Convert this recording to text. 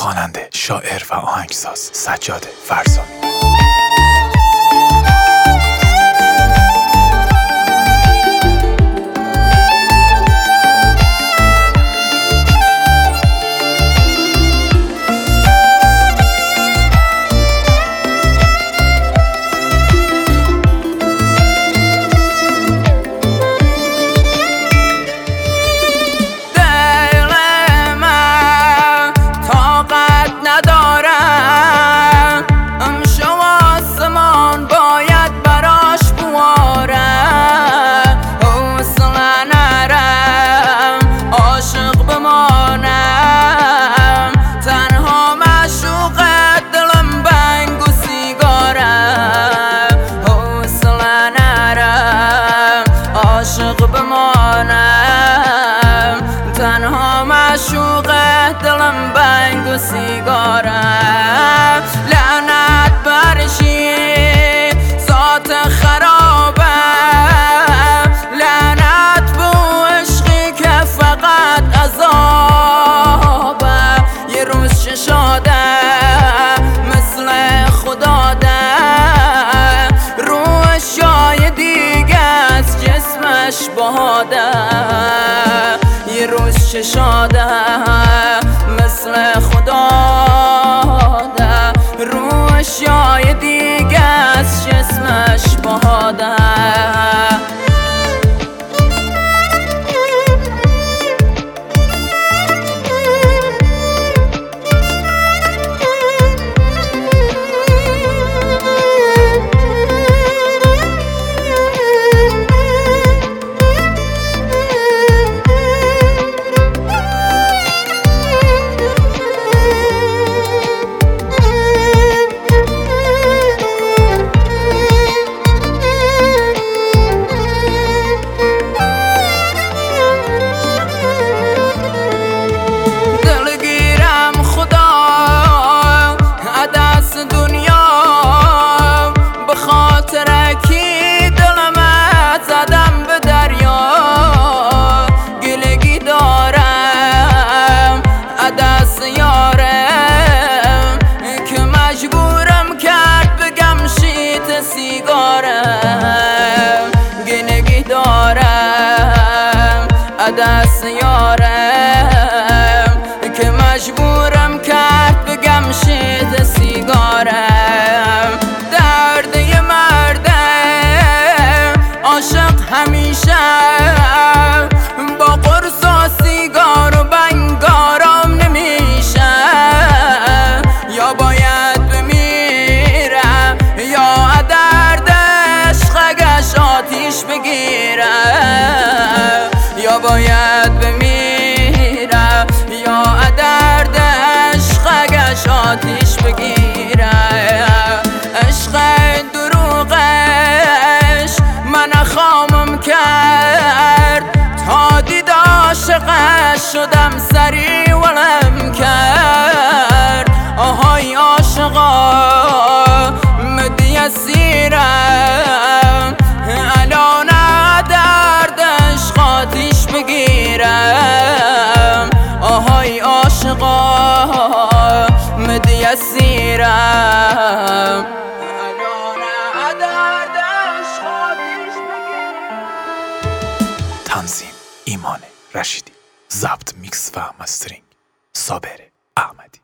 خواننده، شاعر و آهنگساز سجاد فرزانی. تنها معشوق دلم بنگ و سیگارم. لعنت برشی ذات خرابم، لعنت به عشقی که فقط عذابم. یه روز ششادم مثل خدا دم، روش جای دیگه از جسمش بهادم. یه روز چشادم مثل خدا ده، روش جای دیگه از جسمش بهادم. گلگی دارم دست یارم که مجبورم کرد بگم شیط سیگارم. درد یه مردم عاشق همیشه با قرص و سیگار و بنگ آرام نمیشه. یا باید بمیرم یا آتیش بگیرم، یا باید بمیرم یا درد عشقش آتیش بگیرم. عشق دروغش من خامم کرد، تا دید عاشقش شدم سری ولم کرد. آهای عاشقا مدی اسیرم، الان دردش آتیش بگیرم. آهای عاشقا مدی اسیرم، الان دردش آتیش بگیرم. تنظیم ایمان رشیدی، ضبط میکس و مسترینگ صابر احمدی.